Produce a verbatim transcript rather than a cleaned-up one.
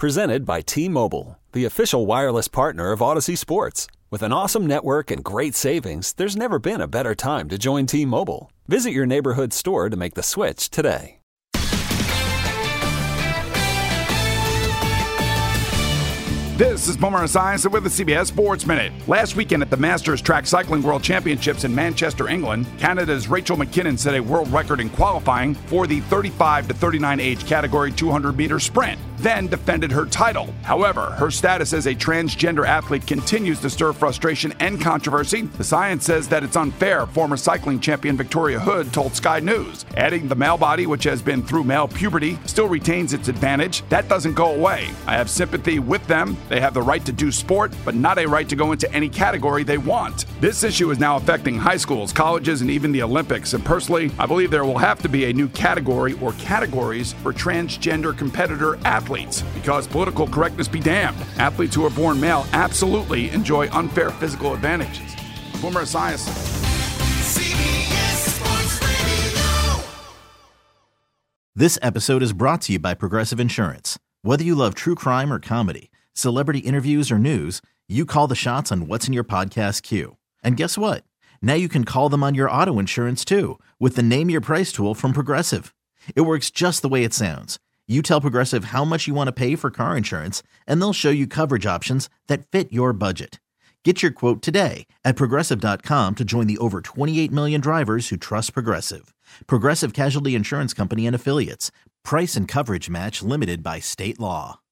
Presented by T-Mobile, the official wireless partner of Odyssey Sports. With an awesome network and great savings, there's never been a better time to join T-Mobile. Visit your neighborhood store to make the switch today. This is Boomer Esiason with the C B S Sports Minute. Last weekend at the Masters Track Cycling World Championships in Manchester, England, Canada's Rachel McKinnon set a world record in qualifying for the thirty-five to thirty-nine age category two hundred meter sprint, then defended her title. However, her status as a transgender athlete continues to stir frustration and controversy. The Science says that it's unfair, former cycling champion Victoria Hood told Sky News, adding the male body, which has been through male puberty, still retains its advantage. That doesn't go away. I have sympathy with them. They have the right to do sport, but not a right to go into any category they want. This issue is now affecting high schools, colleges, and even the Olympics. And personally, I believe there will have to be a new category or categories for transgender competitor athletes. Because political correctness be damned, athletes who are born male absolutely enjoy unfair physical advantages. Boomer Esiason. C B S Sports Radio. This episode is brought to you by Progressive Insurance. Whether you love true crime or comedy, celebrity interviews or news, you call the shots on what's in your podcast queue. And guess what? Now you can call them on your auto insurance too with the Name Your Price tool from Progressive. It works just the way it sounds. You tell Progressive how much you want to pay for car insurance, and they'll show you coverage options that fit your budget. Get your quote today at Progressive dot com to join the over twenty-eight million drivers who trust Progressive. Progressive Casualty Insurance Company and Affiliates. Price and coverage match limited by state law.